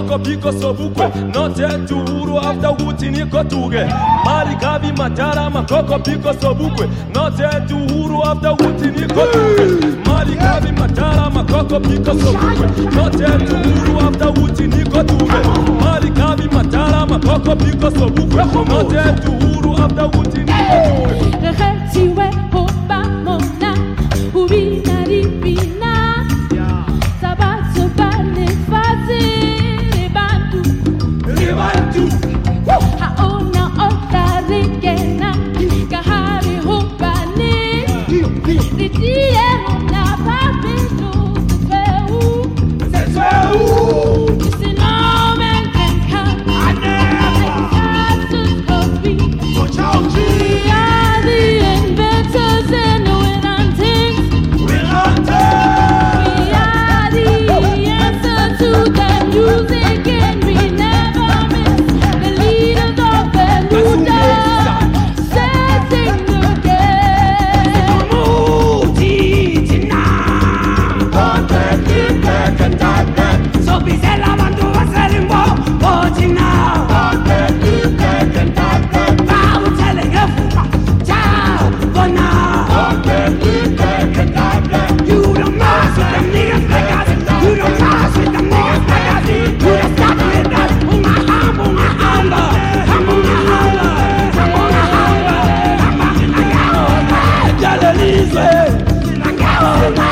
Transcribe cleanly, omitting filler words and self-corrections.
makoko biko sobukwe note tuhuru after wuti niko tuge mari kavi matara makoko biko sobukwe note tuhuru after wuti niko tuge mari kavi matara makoko biko sobukwe note tuhuru after wuti niko tuge mari kavi matara makoko biko sobukwe note tuhuru after wuti niko tuge